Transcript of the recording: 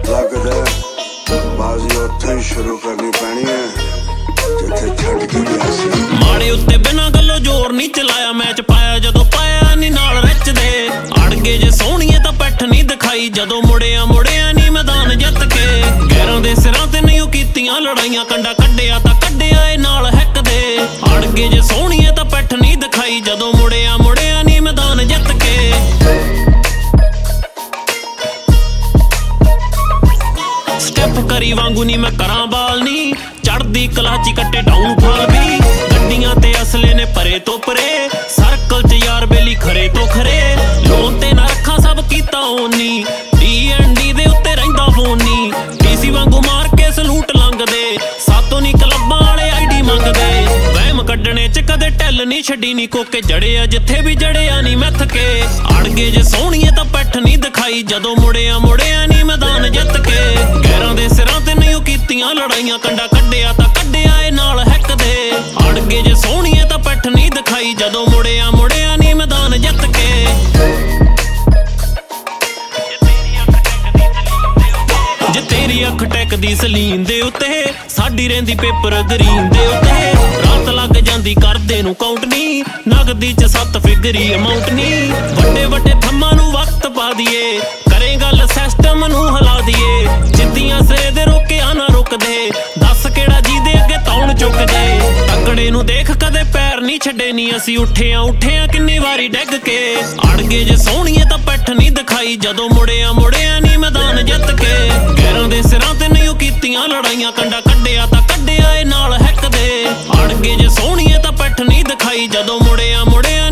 ਲੱਗਦਾ ਬਾਜ਼ੀ ਉੱਥੇ ਹੀ ਸ਼ੁਰੂ ਕਰਨੀ ਪੈਣੀ ਹੈ ਜਿੱਥੇ ਛੱਡ ਕੇ ਗਿਆ ਸੀ। ਮਾੜੇ ਉੱਤੇ ਬਿਨਾਂ ਗੱਲੋਂ ਜ਼ੋਰ ਨਹੀਂ ਚਲਾਇਆ, ਮੈਚ ਪਾਇਆ ਜਦੋਂ ਪਾਇਆ ਨੀ ਨਾਲ ਰਿੱਚਦੇ। ਅੜ ਗਏ ਜੇ ਸੋਹਣੀਏ ਤਾਂ ਪੈਠ ਨਹੀਂ ਦਿਖਾਈ, ਜਦੋਂ ਮੁੜਿਆ ਨੀ ਮੈਦਾਨ ਜਿੱਤ ਕੇ। ਗੈਰਾਂ ਦੇ ਸਿਰਾਂ ਤੇ ਨਹੀਂ ਉਹ ਕੀਤੀਆਂ ਲੜਾਈਆਂ, ਕੰਡਾ ਕੱਢਿਆ ਤਾਂ ਕੱਢਿਆ ਏ ਨਾਲ ਹੈਕਦੇ। ਅੜ ਗਏ ਜੇ ਸੋਹਣੀਏ ਤਾਂ ਪੈਠ ਨਹੀਂ ਦਿਖਾਈ, ਜਦੋਂ ਮੁੜਿਆ ਨੀ ਮੈਦਾਨ ਜਿੱਤ ਕੇ। ਸਟੈਪ ਕਰੀ ਵਾਂਗੂ ਨੀ ਮੈਂ ਕਰਾਂ ਬਾਲ ਨੀ, ਚੜਦੀ ਕਲਾਚੀ ਕੱਟੇ ਡਾਊਨ ਫਾਲ ਵੀ। ਗੱਡੀਆਂ ਤੇ ਅਸਲੇ ਨੇ ਪਰੇ ਤੋਂ ਪਰੇ, ਸਰਕਲ ਚ ਯਾਰ ਬੇਲੀ ਖਰੇ ਤੋਂ ਖਰੇ। ਲੋਨ ਤੇ ਨਾ ਰੱਖਾਂ ਸਭ ਕੀਤਾ ਓਨੀ, D&D ਦੇ ਉੱਤੇ ਰਹਿੰਦਾ ਫੋਨ ਨੀ। DC ਵਾਂਗੂ ਮਾਰ ਕੇ ਸਲੂਟ ਲੰਘਦੇ, ਸਾਤੋਂ ਨੀ ਕਲੱਬਾਂ ਵਾਲੇ ID ਮੰਗਦੇ। ਵਹਿਮ ਕੱਢਣੇ ਚ ਕਦੇ ਢਿੱਲ ਨੀ ਛੱਡੀ, ਨੀ ਕੋਕੇ ਜੜਿਆ ਜਿੱਥੇ ਵੀ ਜੜਿਆ ਨੀ ਮੈਥ ਕੇ। ਅੜ ਗਏ ਜੇ ਸੋਹਣੀਏ ਤਾਂ ਪੈਠ ਨਹੀਂ ਦਿਖਾਈ, ਜਦੋਂ ਮੁੜਿਆ ਨੀ ਮੈਦਾਨ ਜਿੱਤ ਕੇ। ਗੈਰਾਂ ਦੇ ਸਿਰਾਂ ਤੇ ਨਹੀਂ ਉਹ ਕੀਤੀਆਂ ਲੜਾਈਆਂ, ਕੰਡਾ ਕੱਢਿਆ ਤਾਂ ਕੱਢਿਆ ਏ ਨਾਲ ਹੈਕਦੇ। ਅੜ ਗਏ ਜੇ ਸੋਹਣੀਏ ਤਾਂ ਪੈਠ ਨਹੀਂ ਦਿਖਾਈ, ਜਦੋਂ ਮੁੜਿਆ ਨੀ ਮੈਦਾਨ ਜਿੱਤ ਕੇ। ਜੇ ਤੇਰੀ ਅੱਖ ਟੈਕਦੀ ਸਲੀਨ ਦੇ ਉੱਤੇ, ਸਾਡੀ ਰਹਿੰਦੀ ਪੇਪਰ ਗਰੀਨ ਦੇ ਉੱਤੇ। ਰਾਤ ਲੱਗ ਜਾਂਦੀ ਕਰਦੇ ਨੂੰ ਕਾਊਂਟ ਨੀ, ਨਗਦੀ ਚ 7 ਫਿਗਰੀ ਅਮਾਊਂਟ ਨੀ। ਵੱਡੇ ਵੱਡੇ ਥੰਮਾਂ ਨੂੰ ਵਕਤ ਪਾ ਦੀਏ, ਕਰੇ ਗੱਲ ਸਿਸਟਮ ਨੂੰ ਹਿਲਾ ਦੀਏ। ਜਿੱਦੀਆਂ ਸੇ ਦੇ ਰੋਕਿਆ ਨਾ ਰੁਕਦੇ, ਦੱਸ ਕਿਹੜਾ ਜਿਹਦੇ ਅੱਗੇ ਤੌਣ ਚੁੱਕਦੇ। ਤਕੜੇ ਨੂੰ ਦੇਖ ਕਦੇ ਪੈਰ ਨਹੀਂ ਛੱਡੇ ਨੀ, ਅਸੀਂ ਉੱਠਿਆਂ ਕਿੰਨੀ ਵਾਰੀ ਡਿੱਗ ਕੇ। ਅੜ ਗਏ ਜੇ ਸੋਹਣੀਏ ਤਾਂ ਪੈਠ ਨਹੀਂ ਦਿਖਾਈ, ਜਦੋਂ ਮੁੜਿਆ ਨੀ ਮੈਦਾਨ ਜਿੱਤ ਕੇ। ਗੈਰਾਂ ਦੇ ਸਿਰਾਂ ਤੇ ਨਹੀਂ ਉਹ ਕੀਤੀਆਂ ਲੜਾਈਆਂ, ਕੰਡਾ ਕੱਢਿਆ ਤਾਂ ਕੱਢਿਆ ਏ ਨਾਲ ਹੈਕਦੇ। ਅੜ ਗਏ ਜੇ ਸੋਹਣੀਏ ਤਾਂ ਪੈਠ ਨਹੀਂ ਦਿਖਾਈ, ਜਦੋਂ ਮੁੜਿਆ